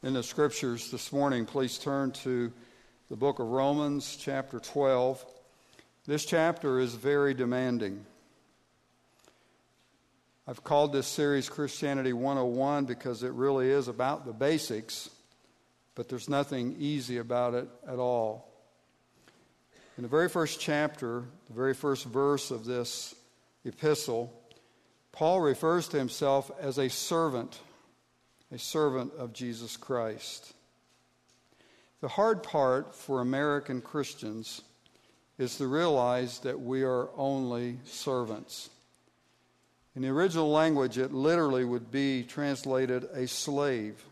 in the Scriptures this morning, please turn to the book of Romans, chapter 12. This chapter is very demanding. I've called this series Christianity 101 because it really is about the basics, but there's nothing easy about it at all. In the very first chapter, the very first verse of this epistle, Paul refers to himself as a servant of Jesus Christ. The hard part for American Christians is to realize that we are only servants. In the original language, it literally would be translated a slave.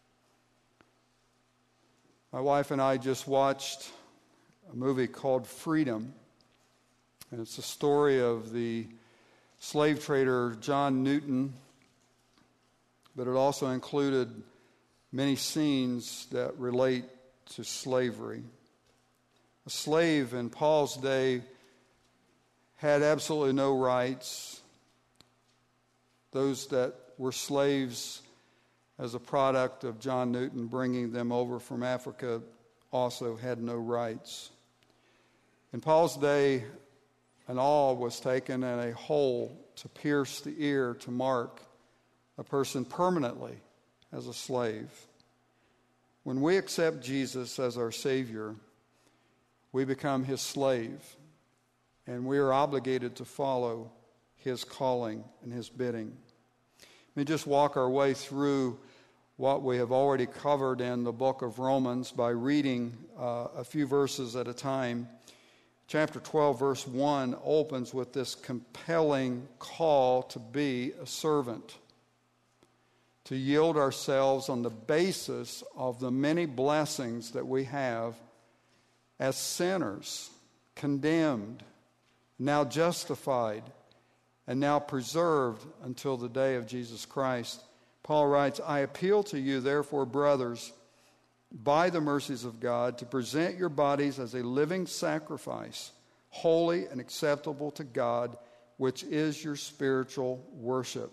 My wife and I just watched a movie called Freedom, and it's the story of the slave trader John Newton, but it also included many scenes that relate to slavery. A slave in Paul's day had absolutely no rights. Those that were slaves as a product of John Newton bringing them over from Africa also had no rights. In Paul's day, an awl was taken and a hole to pierce the ear to mark a person permanently as a slave. When we accept Jesus as our Savior, we become His slave, and we are obligated to follow His calling and His bidding. Let me just walk our way through what we have already covered in the book of Romans by reading a few verses at a time. Chapter 12, verse 1 opens with this compelling call to be a servant, to yield ourselves on the basis of the many blessings that we have as sinners, condemned, now justified, and now preserved until the day of Jesus Christ. Paul writes, I appeal to you, therefore, brothers, by the mercies of God, to present your bodies as a living sacrifice, holy and acceptable to God, which is your spiritual worship.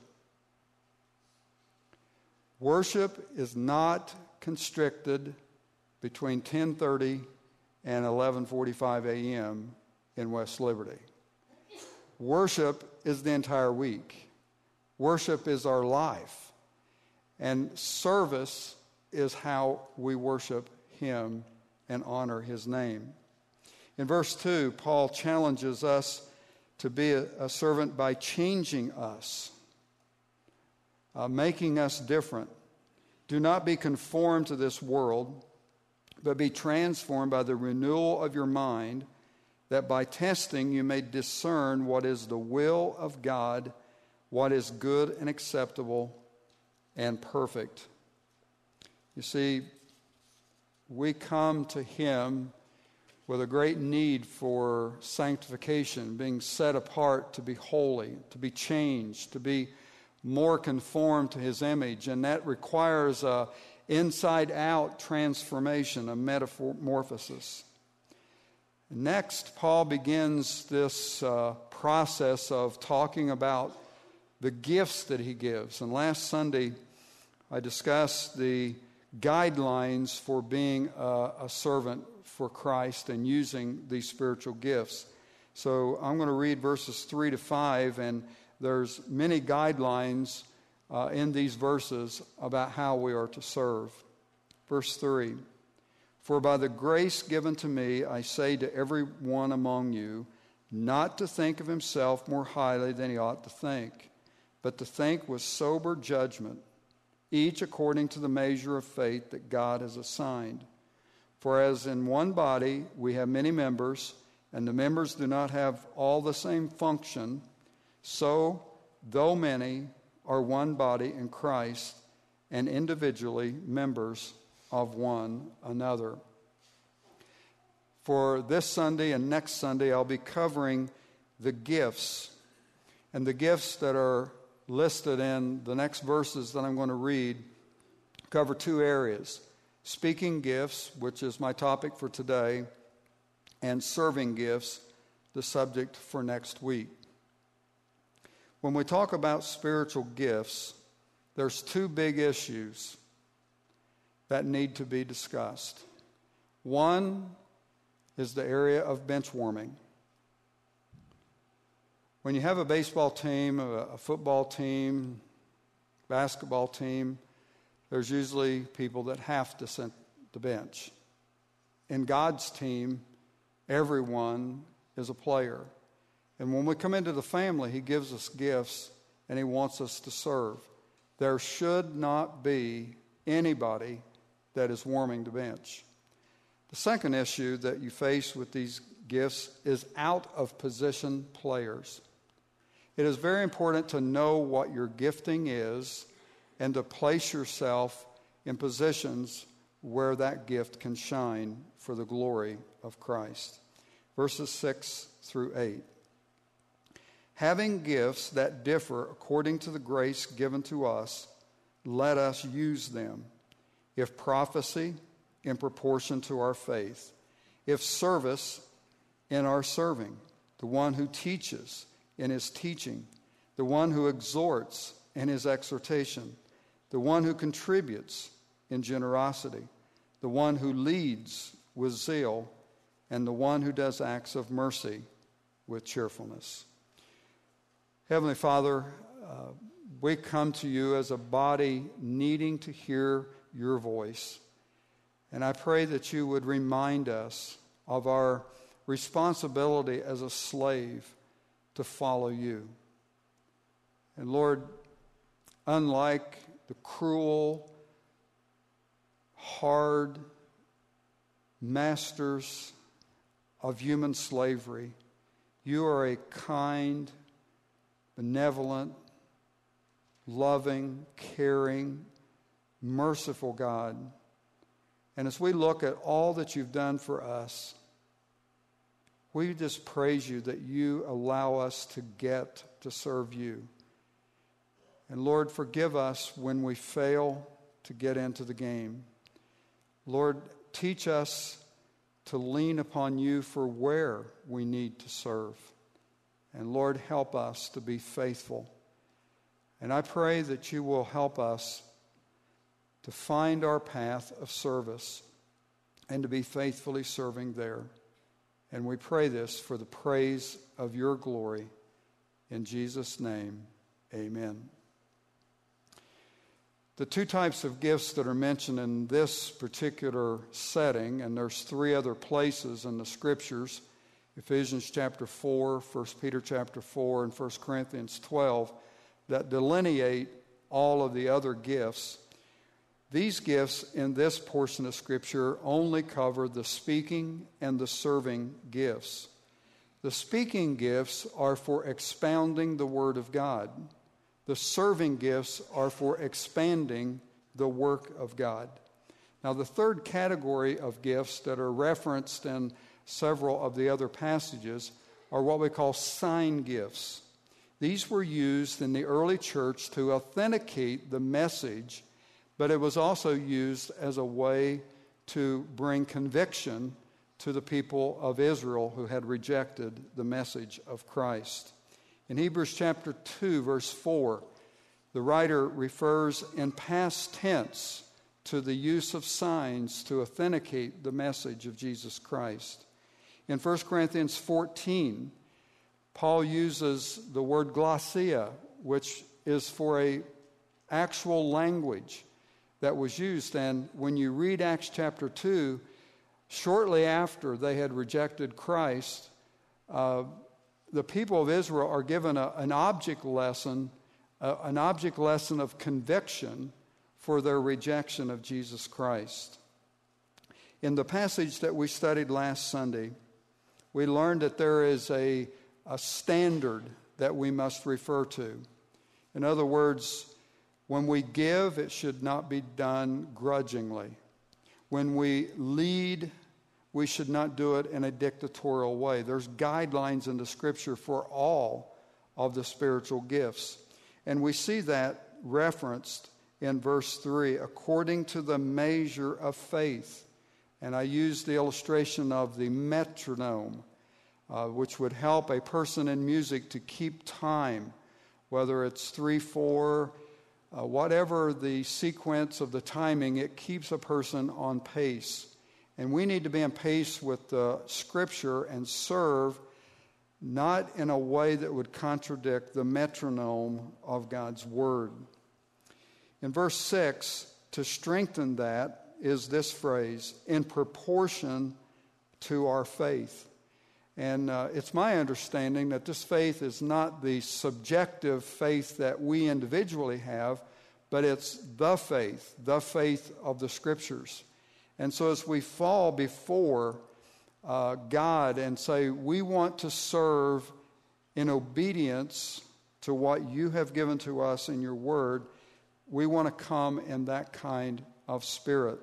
Worship is not constricted between 10:30 and 11:45 a.m. in West Liberty. Worship is the entire week. Worship is our life. And service is how we worship Him and honor His name. In verse 2, Paul challenges us to be a servant by changing us, making us different. Do not be conformed to this world, but be transformed by the renewal of your mind, that by testing you may discern what is the will of God, what is good and acceptable and perfect. You see, we come to Him with a great need for sanctification, being set apart to be holy, to be changed, to be more conformed to His image. And that requires a inside-out transformation, a metamorphosis. Next, Paul begins this process of talking about the gifts that he gives. And last Sunday, I discussed the guidelines for being a servant for Christ and using these spiritual gifts. So I'm going to read verses 3 to 5, and there's many guidelines in these verses about how we are to serve. Verse 3, for by the grace given to me, I say to every one among you, not to think of himself more highly than he ought to think, but to think with sober judgment, each according to the measure of faith that God has assigned. For as in one body we have many members, and the members do not have all the same function, so, though many, are one body in Christ, and individually members of one another. For this Sunday and next Sunday, I'll be covering the gifts. And the gifts that are listed in the next verses that I'm going to read cover two areas: speaking gifts, which is my topic for today, and serving gifts, the subject for next week. When we talk about spiritual gifts, there's two big issues. that need to be discussed. One is the area of bench warming. When you have a baseball team, a football team, basketball team, there's usually people that have to sit the bench. In God's team, everyone is a player. And when we come into the family, He gives us gifts and He wants us to serve. There should not be anybody that is warming the bench. The second issue that you face with these gifts is out of position players. It is very important to know what your gifting is and to place yourself in positions where that gift can shine for the glory of Christ. Verses 6 through 8. Having gifts that differ according to the grace given to us, let us use them. If prophecy, in proportion to our faith. If service, in our serving. The one who teaches, in his teaching. The one who exhorts, in his exhortation. The one who contributes, in generosity. The one who leads, with zeal. And the one who does acts of mercy, with cheerfulness. Heavenly Father, we come to you as a body needing to hear your voice. And I pray that you would remind us of our responsibility as a slave to follow you. And Lord, unlike the cruel, hard masters of human slavery, you are a kind, benevolent, loving, caring, merciful God. And as we look at all that you've done for us, we just praise you that you allow us to get to serve you. And Lord, forgive us when we fail to get into the game. Lord, teach us to lean upon you for where we need to serve. And Lord, help us to be faithful. And I pray that you will help us to find our path of service and to be faithfully serving there. And we pray this for the praise of your glory. In Jesus' name, amen. The two types of gifts that are mentioned in this particular setting, and there's three other places in the Scriptures, Ephesians chapter 4, 1 Peter chapter 4, and 1 Corinthians 12, that delineate all of the other gifts. These gifts in this portion of Scripture only cover the speaking and the serving gifts. The speaking gifts are for expounding the Word of God. The serving gifts are for expanding the work of God. Now, the third category of gifts that are referenced in several of the other passages are what we call sign gifts. These were used in the early church to authenticate the message, but it was also used as a way to bring conviction to the people of Israel who had rejected the message of Christ. In Hebrews chapter 2, verse 4, the writer refers in past tense to the use of signs to authenticate the message of Jesus Christ. In 1 Corinthians 14, Paul uses the word glossia, which is for an actual language that was used. And when you read Acts chapter 2, shortly after they had rejected Christ, the people of Israel are given an object lesson of conviction for their rejection of Jesus Christ. In the passage that we studied last Sunday, we learned that there is a standard that we must refer to. In other words, when we give, it should not be done grudgingly. When we lead, we should not do it in a dictatorial way. There's guidelines in the Scripture for all of the spiritual gifts. And we see that referenced in verse 3, according to the measure of faith. And I used the illustration of the metronome, which would help a person in music to keep time, whether it's 3/4, whatever the sequence of the timing, it keeps a person on pace. And we need to be on pace with the Scripture and serve not in a way that would contradict the metronome of God's Word. In verse 6, to strengthen that is this phrase, in proportion to our faith. And it's my understanding that this faith is not the subjective faith that we individually have, but it's the faith of the Scriptures. And so as we fall before God and say, we want to serve in obedience to what you have given to us in your word, we want to come in that kind of spirit.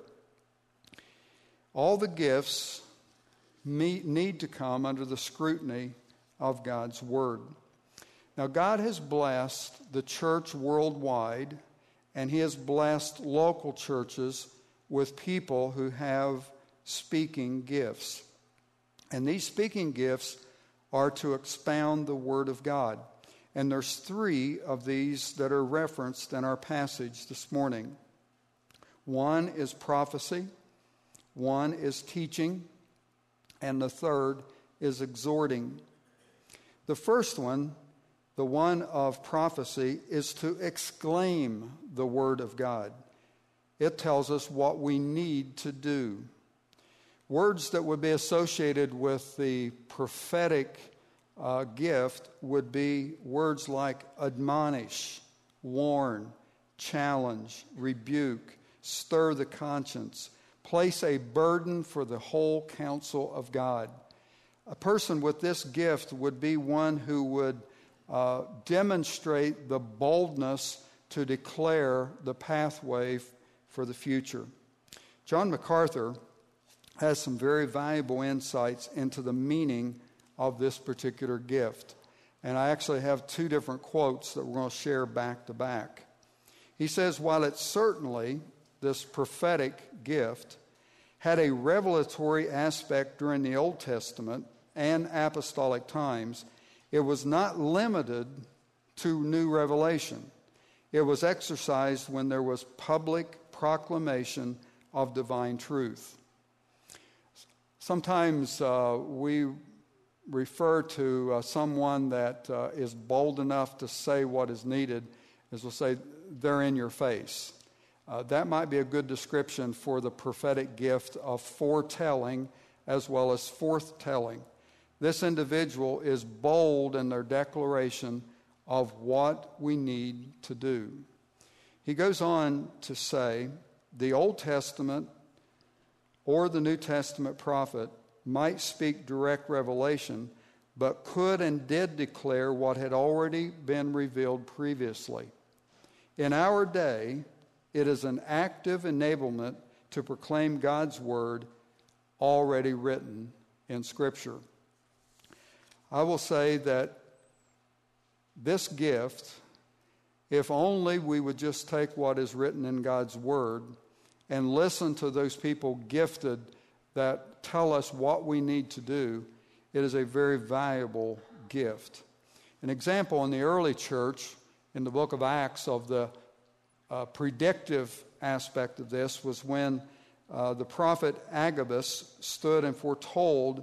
All the gifts need to come under the scrutiny of God's word. Now, God has blessed the church worldwide, and he has blessed local churches with people who have speaking gifts. And these speaking gifts are to expound the Word of God. And there's 3 of these that are referenced in our passage this morning. One is prophecy, one is teaching, and the third is exhorting. The first one, the one of prophecy, is to exclaim the Word of God. It tells us what we need to do. Words that would be associated with the prophetic gift would be words like admonish, warn, challenge, rebuke, stir the conscience, place a burden for the whole counsel of God. A person with this gift would be one who would demonstrate the boldness to declare the pathway for the future. John MacArthur has some very valuable insights into the meaning of this particular gift. And I actually have 2 different quotes that we're going to share back to back. He says, while it's certainly, this prophetic gift had a revelatory aspect during the Old Testament and apostolic times, it was not limited to new revelation. It was exercised when there was public proclamation of divine truth. Sometimes we refer to someone that is bold enough to say what is needed, as we'll say, they're in your face. That might be a good description for the prophetic gift of foretelling as well as forthtelling. This individual is bold in their declaration of what we need to do. He goes on to say, the Old Testament or the New Testament prophet might speak direct revelation, but could and did declare what had already been revealed previously. In our day, it is an active enablement to proclaim God's word already written in Scripture. I will say that this gift, if only we would just take what is written in God's word and listen to those people gifted that tell us what we need to do, it is a very valuable gift. An example in the early church, in the book of Acts, of the predictive aspect of this was when the prophet Agabus stood and foretold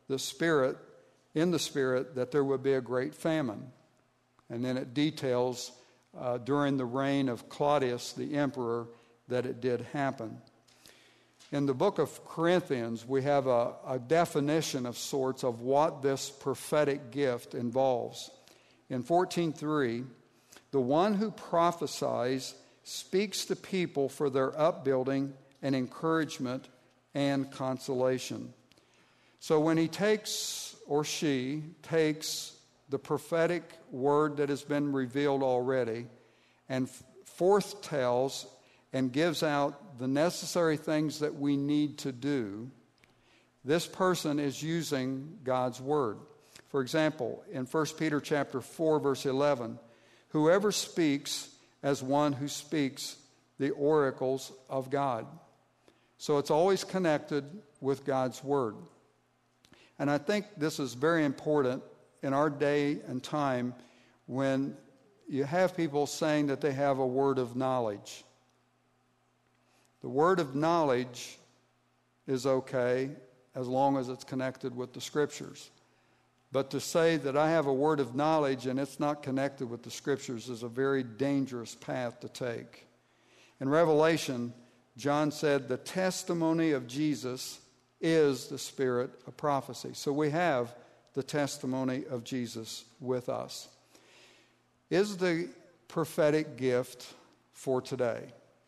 in the Spirit that there would be a great famine. And then it details during the reign of Claudius, the emperor, that it did happen. In the book of Corinthians, we have a definition of sorts of what this prophetic gift involves. In 14:3, the one who prophesies speaks to people for their upbuilding and encouragement and consolation. So when he takes, or she takes, the prophetic word that has been revealed already and forthtells and gives out the necessary things that we need to do, this person is using God's word. For example, in 1 Peter chapter 4, verse 11, whoever speaks as one who speaks the oracles of God. So it's always connected with God's word. And I think this is very important in our day and time when you have people saying that they have a word of knowledge. The word of knowledge is okay as long as it's connected with the Scriptures. But to say that I have a word of knowledge and it's not connected with the Scriptures is a very dangerous path to take. In Revelation, John said the testimony of Jesus is the spirit of prophecy. So we have the testimony of Jesus with us. Is the prophetic gift for today?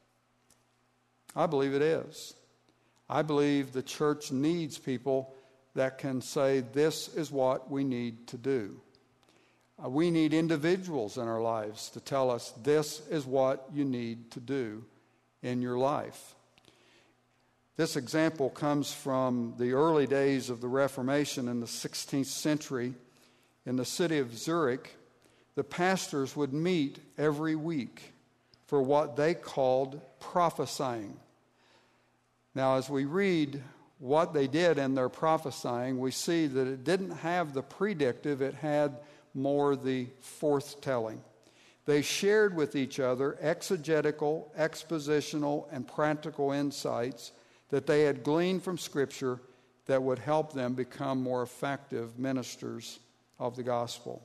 I believe it is. I believe the church needs people that can say, this is what we need to do. We need individuals in our lives to tell us, this is what you need to do in your life. This example comes from the early days of the Reformation in the 16th century. In the city of Zurich, the pastors would meet every week for what they called prophesying. Now, as we read what they did in their prophesying, we see that it didn't have the predictive, it had more the forthtelling. They shared with each other exegetical, expositional, and practical insights that they had gleaned from Scripture that would help them become more effective ministers of the gospel.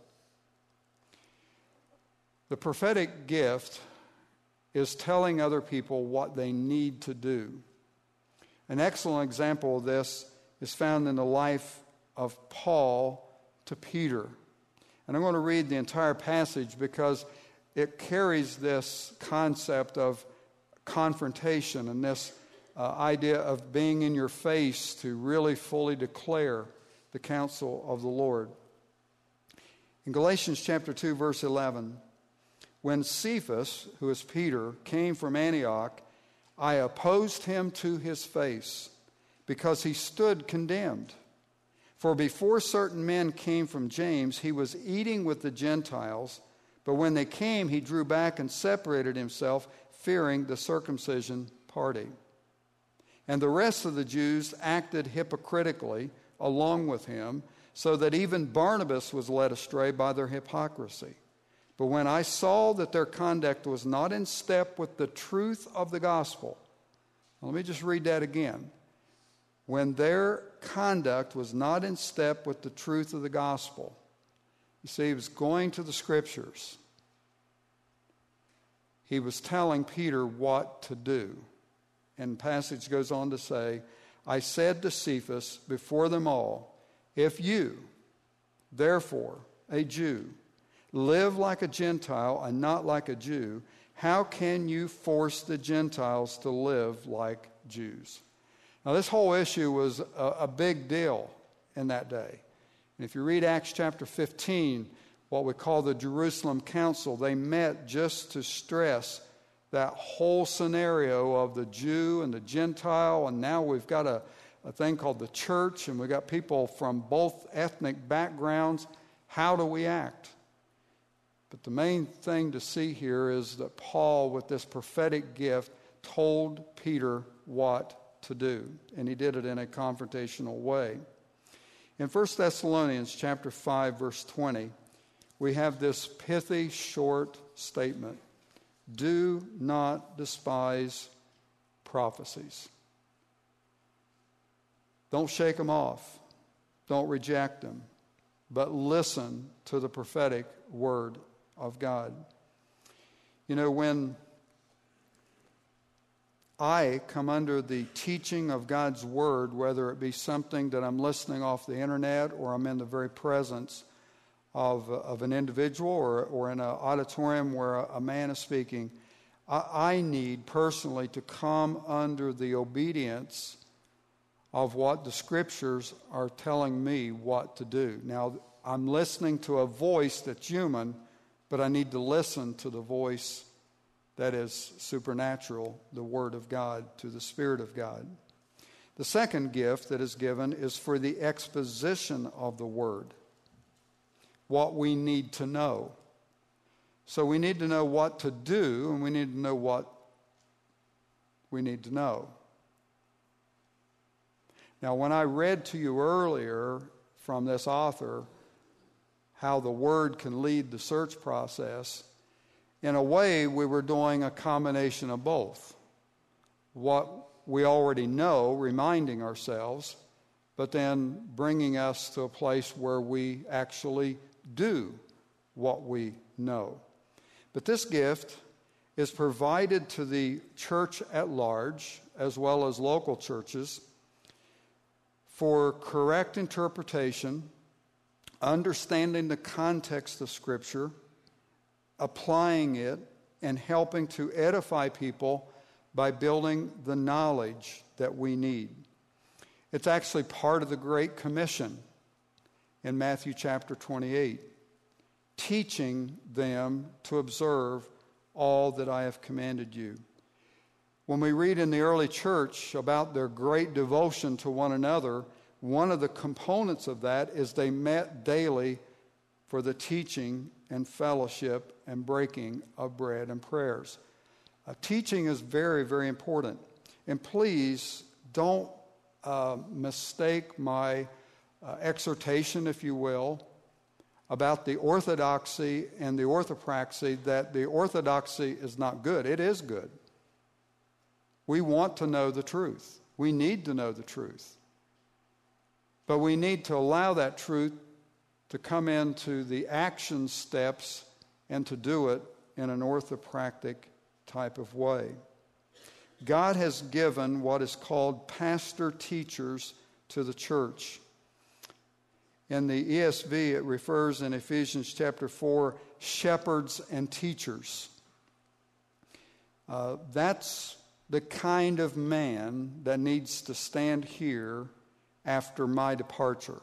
The prophetic gift is telling other people what they need to do. An excellent example of this is found in the life of Paul to Peter. And I'm going to read the entire passage because it carries this concept of confrontation and this idea of being in your face to really fully declare the counsel of the Lord. In Galatians chapter 2, verse 11, when Cephas, who is Peter, came from Antioch, I opposed him to his face because he stood condemned. For before certain men came from James, he was eating with the Gentiles, but when they came, he drew back and separated himself, fearing the circumcision party. And the rest of the Jews acted hypocritically along with him, so that even Barnabas was led astray by their hypocrisy. But when I saw that their conduct was not in step with the truth of the gospel, let me just read that again. When their conduct was not in step with the truth of the gospel, you see, he was going to the Scriptures. He was telling Peter what to do. And the passage goes on to say, I said to Cephas before them all, if you, therefore, a Jew, live like a Gentile and not like a Jew, how can you force the Gentiles to live like Jews? Now, this whole issue was a big deal in that day. And if you read Acts chapter 15, what we call the Jerusalem Council, they met just to stress that whole scenario of the Jew and the Gentile, and now we've got a thing called the church, and we've got people from both ethnic backgrounds. How do we act? But the main thing to see here is that Paul, with this prophetic gift, told Peter what to do, and he did it in a confrontational way. In 1 Thessalonians chapter 5, verse 20, we have this pithy, short statement. Do not despise prophecies. Don't shake them off. Don't reject them. But listen to the prophetic word of God. You know, when I come under the teaching of God's word, whether it be something that I'm listening off the internet or I'm in the very presence of an individual or in an auditorium where a man is speaking, I need personally to come under the obedience of what the Scriptures are telling me what to do. Now, I'm listening to a voice that's human, but I need to listen to the voice that is supernatural, the Word of God, to the Spirit of God. The second gift that is given is for the exposition of the Word, what we need to know. So we need to know what to do, and we need to know what we need to know. Now, when I read to you earlier from this author how the Word can lead the search process, in a way, we were doing a combination of both. What we already know, reminding ourselves, but then bringing us to a place where we actually do what we know. But this gift is provided to the church at large, as well as local churches, for correct interpretation, understanding the context of Scripture, applying it, and helping to edify people by building the knowledge that we need. It's actually part of the Great Commission in Matthew chapter 28, teaching them to observe all that I have commanded you. When we read in the early church about their great devotion to one another, one of the components of that is they met daily for the teaching and fellowship and breaking of bread and prayers. Teaching is very, very important. And please don't mistake my exhortation, if you will, about the orthodoxy and the orthopraxy, that the orthodoxy is not good. It is good. We want to know the truth. We need to know the truth. But we need to allow that truth to come into the action steps and to do it in an orthopractic type of way. God has given what is called pastor teachers to the church. In the ESV, it refers in Ephesians chapter 4, shepherds and teachers. That's the kind of man that needs to stand here after my departure.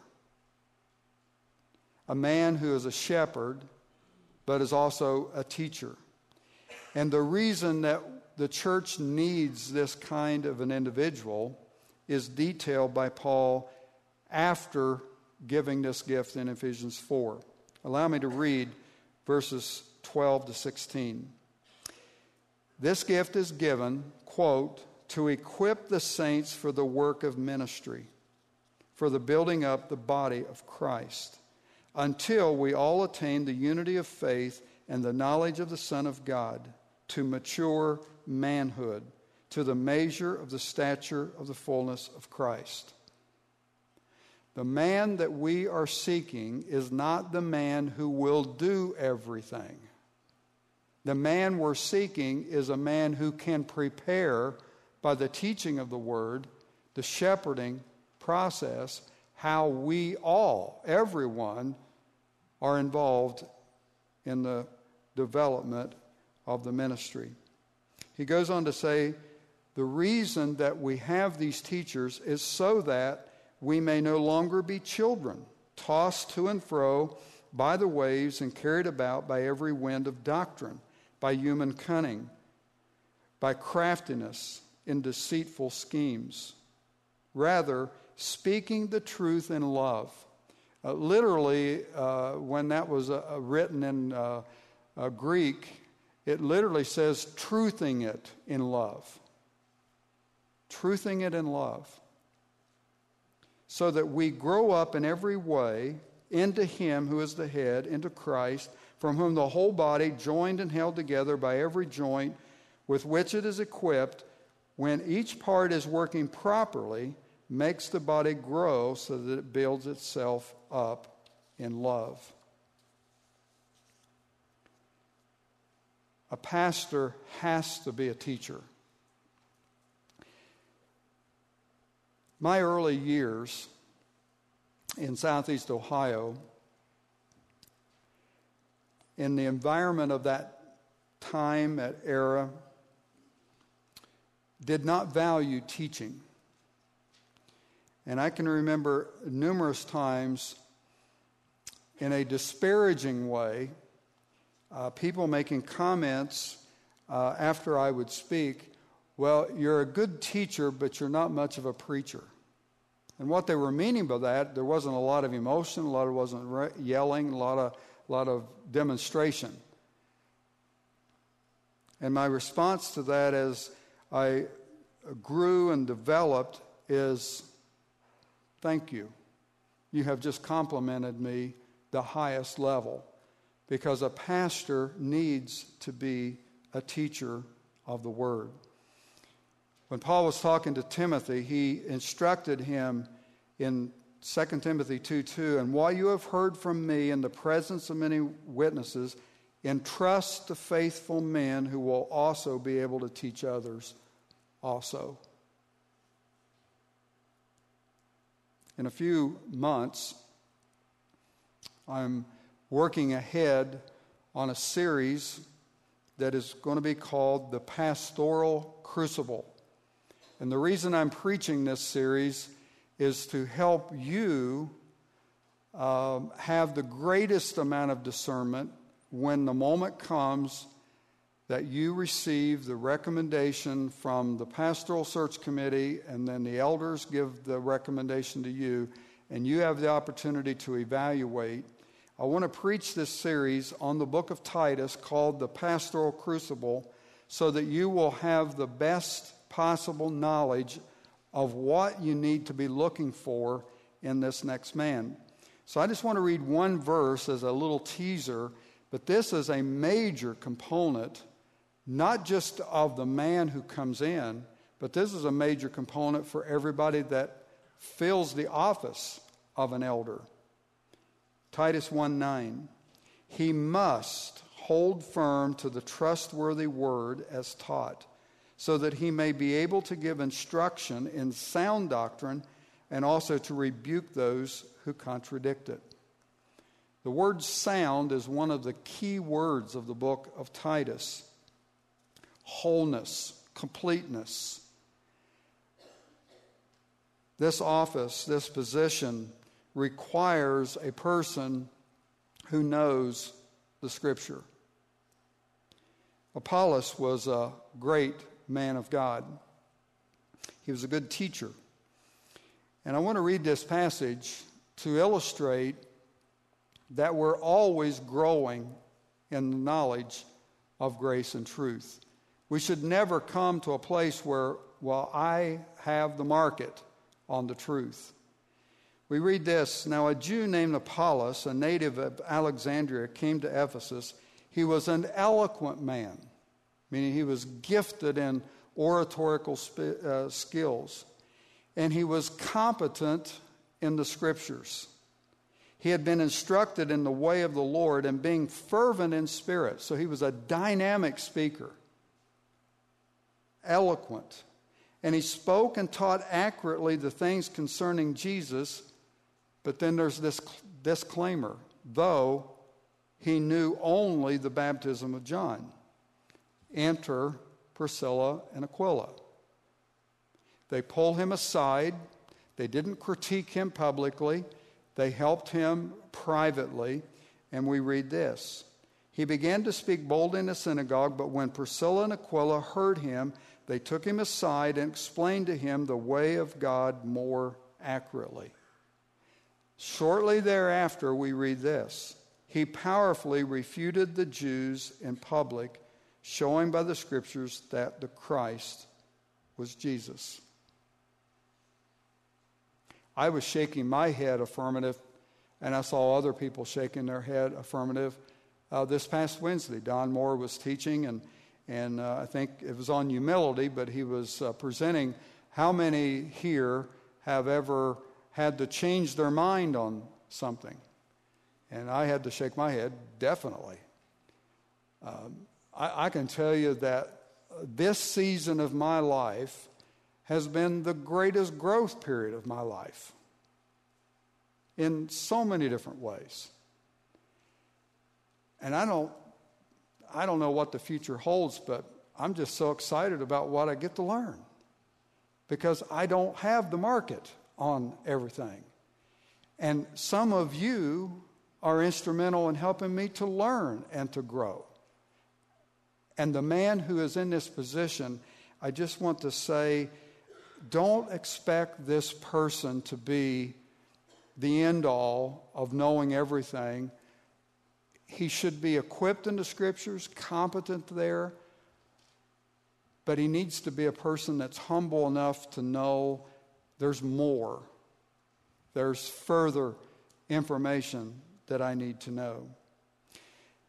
A man who is a shepherd, but is also a teacher. And the reason that the church needs this kind of an individual is detailed by Paul after giving this gift in Ephesians 4. Allow me to read verses 12 to 16. This gift is given, quote, to equip the saints for the work of ministry, for the building up the body of Christ, until we all attain the unity of faith and the knowledge of the Son of God, to mature manhood, to the measure of the stature of the fullness of Christ. The man that we are seeking is not the man who will do everything. The man we're seeking is a man who can prepare by the teaching of the Word, the shepherding process, how we all, everyone, are involved in the development of the ministry. He goes on to say, the reason that we have these teachers is so that we may no longer be children, tossed to and fro by the waves and carried about by every wind of doctrine, by human cunning, by craftiness in deceitful schemes. Rather, speaking the truth in love. Literally, when that was written in Greek, it literally says truthing it in love. Truthing it in love. So that we grow up in every way into Him who is the head, into Christ, from whom the whole body, joined and held together by every joint with which it is equipped, when each part is working properly, makes the body grow so that it builds itself up in love. A pastor has to be a teacher. My early years in Southeast Ohio, in the environment of that time, that era, did not value teaching. And I can remember numerous times in a disparaging way, people making comments after I would speak, well, you're a good teacher, but you're not much of a preacher. And what they were meaning by that, there wasn't a lot of emotion, wasn't yelling, a lot of demonstration. And my response to that as I grew and developed is, thank you. You have just complimented me the highest level. because a pastor needs to be a teacher of the Word. When Paul was talking to Timothy, he instructed him in 2 Timothy 2:2, and what you have heard from me in the presence of many witnesses, entrust to faithful men who will also be able to teach others also. In a few months, I'm working ahead on a series that is going to be called The Pastoral Crucible. And the reason I'm preaching this series is to help you have the greatest amount of discernment when the moment comes that you receive the recommendation from the Pastoral Search Committee, and then the elders give the recommendation to you, and you have the opportunity to evaluate. I want to preach this series on the book of Titus called The Pastoral Crucible so that you will have the best possible knowledge of what you need to be looking for in this next man. So I just want to read one verse as a little teaser, but this is a major component, not just of the man who comes in, but this is a major component for everybody that fills the office of an elder. Titus 1:9, he must hold firm to the trustworthy word as taught, so that he may be able to give instruction in sound doctrine and also to rebuke those who contradict it. The word sound is one of the key words of the book of Titus. Wholeness, completeness. This office, this position, requires a person who knows the Scripture. Apollos was a great man of God. He was a good teacher. And I want to read this passage to illustrate that we're always growing in the knowledge of grace and truth. We should never come to a place where, well, I have the market on the truth. We read this, now a Jew named Apollos, a native of Alexandria, came to Ephesus. He was an eloquent man, meaning he was gifted in oratorical skills, and he was competent in the Scriptures. He had been instructed in the way of the Lord and being fervent in spirit. So he was a dynamic speaker, eloquent. And he spoke and taught accurately the things concerning Jesus. But then there's this disclaimer, though he knew only the baptism of John. Enter Priscilla and Aquila. They pull him aside. They didn't critique him publicly. They helped him privately. And we read this. He began to speak boldly in the synagogue, but when Priscilla and Aquila heard him, they took him aside and explained to him the way of God more accurately. Shortly thereafter, we read this. He powerfully refuted the Jews in public, showing by the Scriptures that the Christ was Jesus. I was shaking my head affirmative, and I saw other people shaking their head affirmative. This past Wednesday, Don Moore was teaching, and I think it was on humility, but he was presenting how many here have ever had to change their mind on something. And I had to shake my head, definitely. I can tell you that this season of my life has been the greatest growth period of my life in so many different ways. And I don't know what the future holds, but I'm just so excited about what I get to learn because I don't have the market on everything. And some of you are instrumental in helping me to learn and to grow. And the man who is in this position, I just want to say, don't expect this person to be the end all of knowing everything. He should be equipped in the Scriptures, competent there, but he needs to be a person that's humble enough to know there's more. There's further information that I need to know.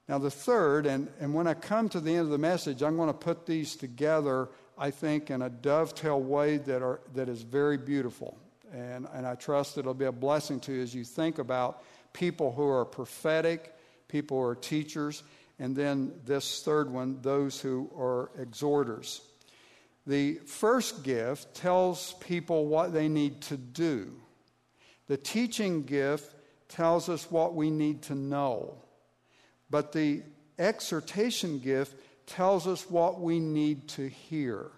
Now the third, and when I come to the end of the message, I'm going to put these together, I think, in a dovetail way that is very beautiful. And I trust it'll be a blessing to you as you think about people who are prophetic, people who are teachers, and then this third one, those who are exhorters. The first gift tells people what they need to do. The teaching gift tells us what we need to know. But the exhortation gift tells us what we need to hear.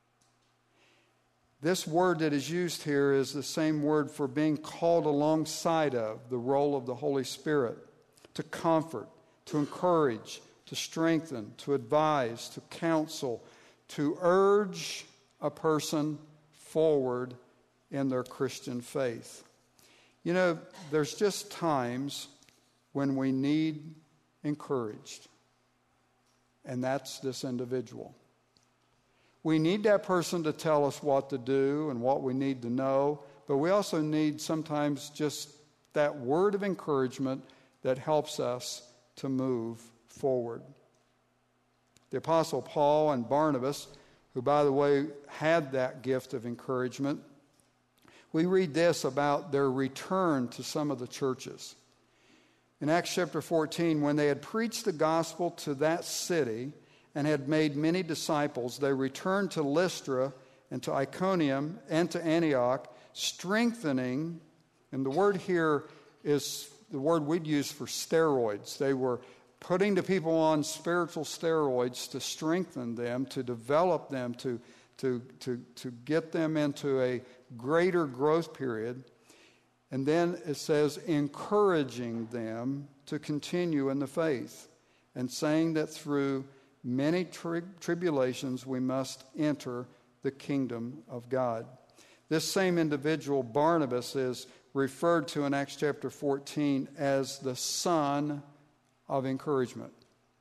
This word that is used here is the same word for being called alongside of the role of the Holy Spirit, to comfort, to encourage, to strengthen, to advise, to counsel, to urge a person forward in their Christian faith. You know, there's just times when we need encouraged, and that's this individual. We need that person to tell us what to do and what we need to know, but we also need sometimes just that word of encouragement that helps us to move forward. The Apostle Paul and Barnabas, who, by the way, had that gift of encouragement, we read this about their return to some of the churches. In Acts chapter 14, when they had preached the gospel to that city and had made many disciples, they returned to Lystra and to Iconium and to Antioch, strengthening, and the word here is the word we'd use for steroids. They were putting the people on spiritual steroids to strengthen them, to develop them, to get them into a greater growth period. And then it says, encouraging them to continue in the faith, and saying that through many tribulations we must enter the kingdom of God. This same individual, Barnabas, is referred to in Acts chapter 14 as the son of encouragement.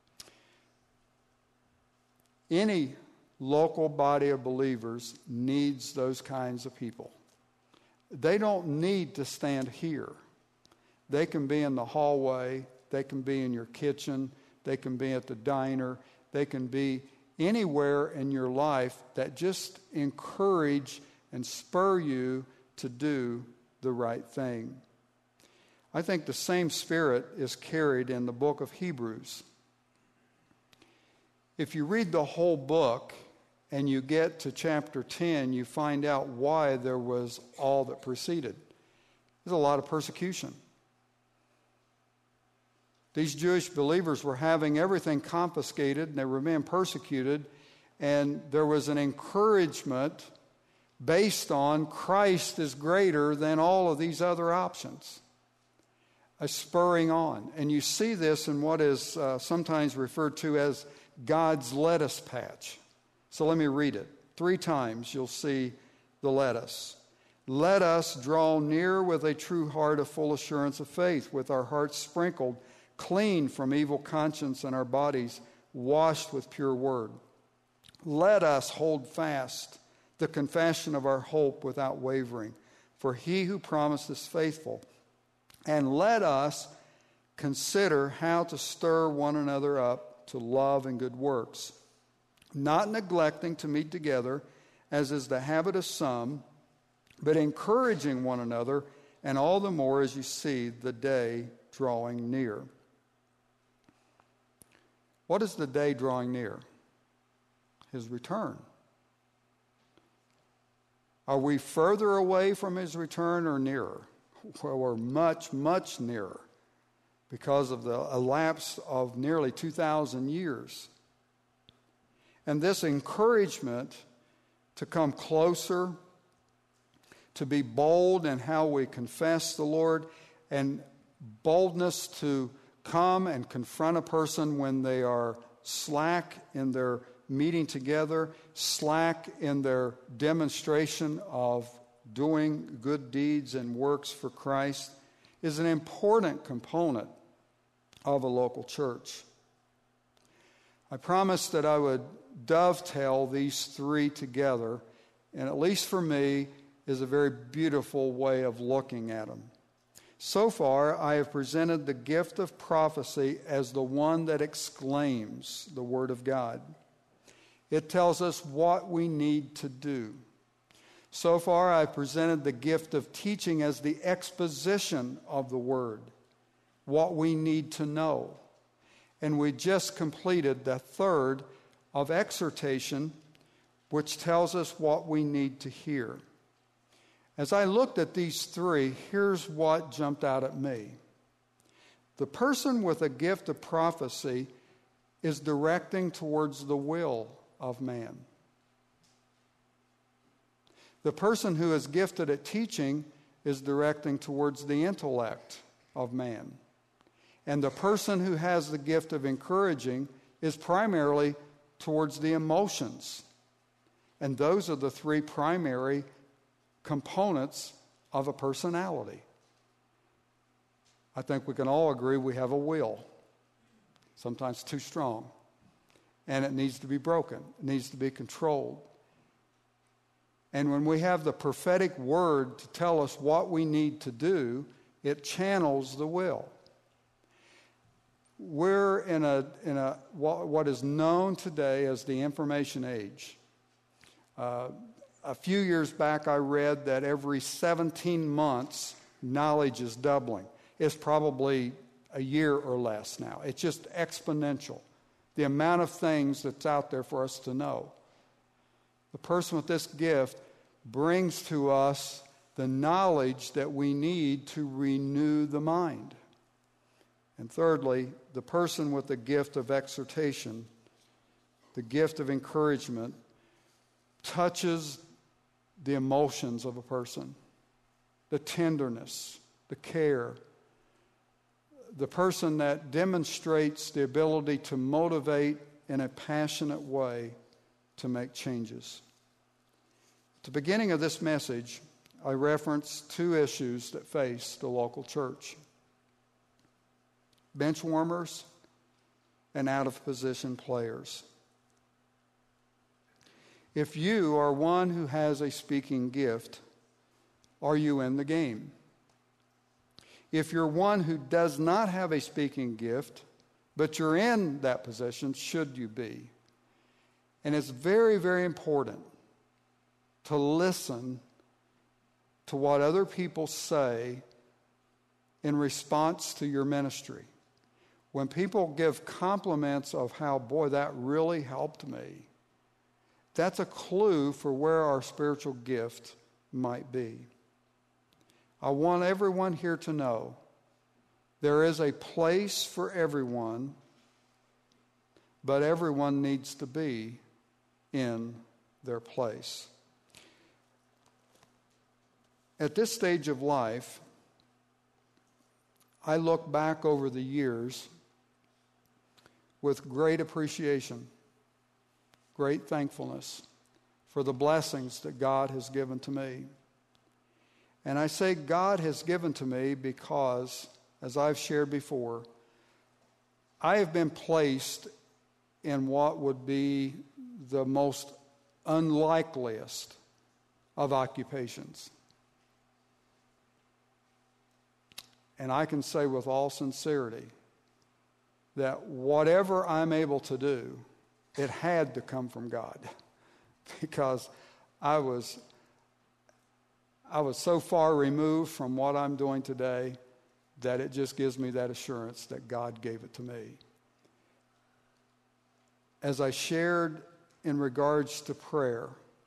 Any local body of believers needs those kinds of people. They don't need to stand here. They can be in the hallway. They can be in your kitchen. They can be at the diner. They can be anywhere in your life that just encourage and spur you to do the right thing. I think the same spirit is carried in the book of Hebrews. If you read the whole book and you get to chapter 10, you find out why there was all that preceded. There's a lot of persecution. These Jewish believers were having everything confiscated, and they were being persecuted, and there was an encouragement based on Christ is greater than all of these other options. A spurring on. And you see this in what is sometimes referred to as God's lettuce patch. So let me read it. 3 times you'll see the lettuce. Let us draw near with a true heart of full assurance of faith, with our hearts sprinkled clean from evil conscience and our bodies washed with pure word. Let us hold fast the confession of our hope without wavering, for he who promised is faithful. And let us consider how to stir one another up to love and good works, not neglecting to meet together, as is the habit of some, but encouraging one another, and all the more as you see the day drawing near. What is the day drawing near? His return. Are we further away from his return or nearer? Well, we're much, much nearer because of the elapse of nearly 2,000 years. And this encouragement to come closer, to be bold in how we confess the Lord, and boldness to come and confront a person when they are slack in their meeting together, slack in their demonstration of doing good deeds and works for Christ, is an important component of a local church. I promised that I would dovetail these 3 together, and at least for me, is a very beautiful way of looking at them. So far, I have presented the gift of prophecy as the one that exclaims the Word of God. It tells us what we need to do. So far, I've presented the gift of teaching as the exposition of the Word, what we need to know. And we just completed the third of exhortation, which tells us what we need to hear. As I looked at these three, here's what jumped out at me. The person with a gift of prophecy is directing towards the will of man. The person who is gifted at teaching is directing towards the intellect of man. And the person who has the gift of encouraging is primarily towards the emotions. And those are the three primary components of a personality. I think we can all agree we have a will, sometimes too strong, and it needs to be broken. It needs to be controlled. And when we have the prophetic word to tell us what we need to do, it channels the will. We're in what is known today as the information age. A few years back, I read that every 17 months, knowledge is doubling. It's probably a year or less now. It's just exponential, the amount of things that's out there for us to know. The person with this gift brings to us the knowledge that we need to renew the mind. And thirdly, the person with the gift of exhortation, the gift of encouragement, touches the emotions of a person, the tenderness, the care, the person that demonstrates the ability to motivate in a passionate way to make changes. At the beginning of this message, I referenced two issues that face the local church: bench warmers and out-of-position players. If you are one who has a speaking gift, are you in the game? If you're one who does not have a speaking gift, but you're in that position, should you be? And it's very, very important to listen to what other people say in response to your ministry. When people give compliments of how, boy, that really helped me, that's a clue for where our spiritual gift might be. I want everyone here to know there is a place for everyone, but everyone needs to be in their place. At this stage of life, I look back over the years with great appreciation, great thankfulness for the blessings that God has given to me. And I say God has given to me because, as I've shared before, I have been placed in what would be the most unlikeliest of occupations. And I can say with all sincerity that whatever I'm able to do, it had to come from God, because I was so far removed from what I'm doing today that it just gives me that assurance that God gave it to me. As I shared in regards to prayer,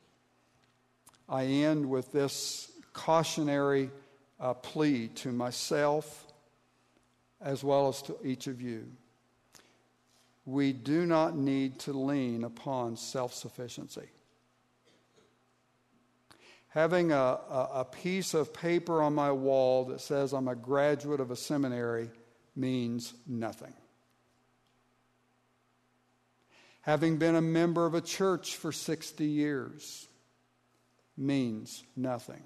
I end with this cautionary plea to myself as well as to each of you. We do not need to lean upon self-sufficiency. Having a piece of paper on my wall that says I'm a graduate of a seminary means nothing. Having been a member of a church for 60 years means nothing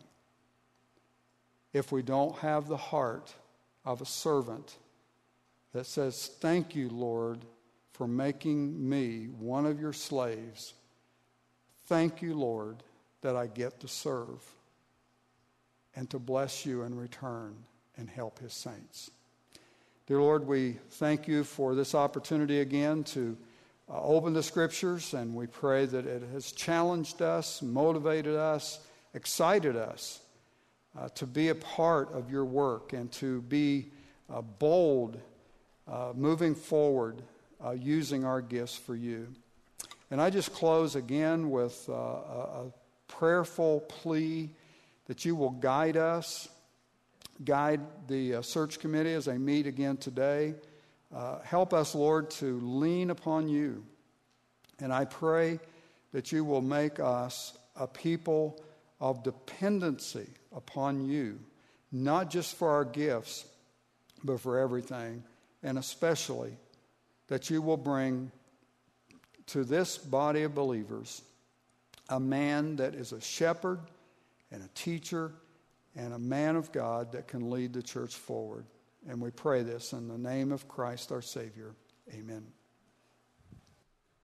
if we don't have the heart of a servant that says, "Thank you, Lord, for making me one of your slaves. Thank you, Lord, that I get to serve and to bless you in return and help his saints. Dear Lord, we thank you for this opportunity again to open the Scriptures, and we pray that it has challenged us, motivated us, excited us to be a part of your work and to be bold moving forward using our gifts for you. And I just close again with a prayerful plea that you will guide us, guide the search committee as they meet again today. Help us, Lord, to lean upon you. And I pray that you will make us a people of dependency upon you, not just for our gifts, but for everything, and especially that you will bring to this body of believers a man that is a shepherd and a teacher and a man of God that can lead the church forward. And we pray this in the name of Christ our Savior. Amen.